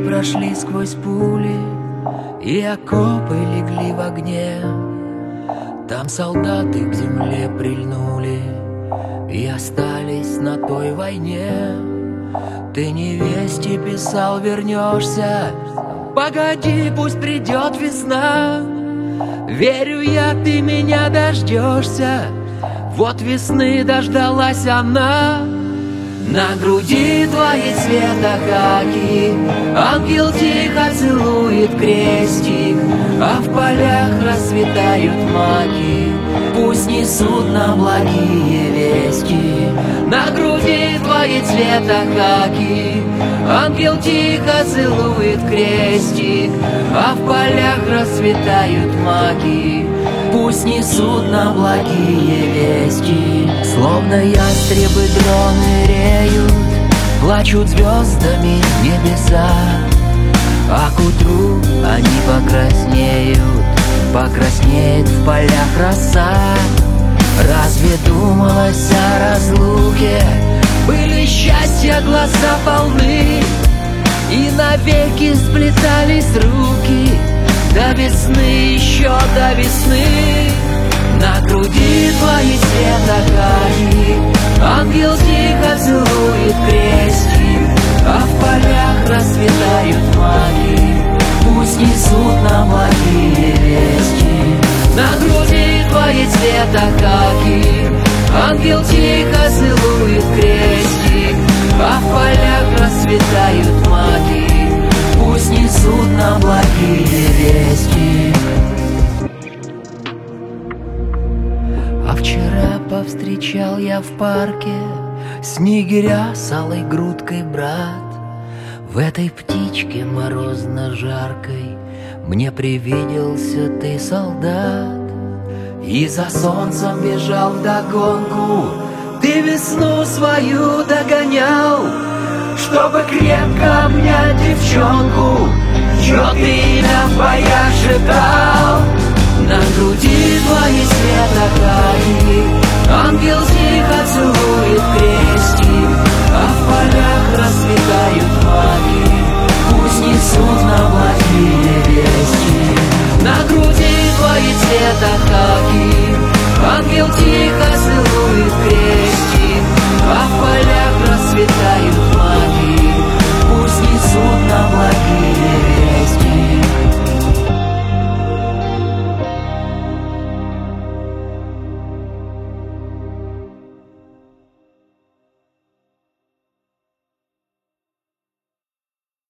прошли сквозь пули, и окопы легли в огне. Там солдаты к земле прильнули и остались на той войне. Ты невесте писал, вернешься, погоди, пусть придет весна. Верю я, ты меня дождешься. Вот весны дождалась она. На груди твои цвета хаки, ангел тихо целует крестик, а в полях расцветают маки, пусть несут нам благие вести. На груди твои цвета хаки, ангел тихо целует крестик, а в полях расцветают маки, пусть несут нам благие вести. Словно ястребы дроны реют, плачут звездами небеса, а к утру они покраснеет в полях роса. Разве думалось о разлуке? Были счастья глаза полны, и навеки сплетались руки до весны, еще до весны. На груди твои цвета хаки, ангел тихо целует крестик, а в полях расцветают маки, пусть несут нам благие вести. На груди твои цвета хаки, ангел тихо целует крестик, а в полях расцветают маки, пусть несут нам благие вести. А вчера повстречал я в парке снегиря с алой грудкой, брат. В этой птичке морозно-жаркой мне привиделся ты, солдат. И за солнцем бежал вдогонку, ты весну свою догонял, чтобы крепко обнять девчонку, чье ты имя в боях шептал. На груди твои цвета хаки, ангел тихо целует крестик, а в полях расцветают маки, пусть несут нам благие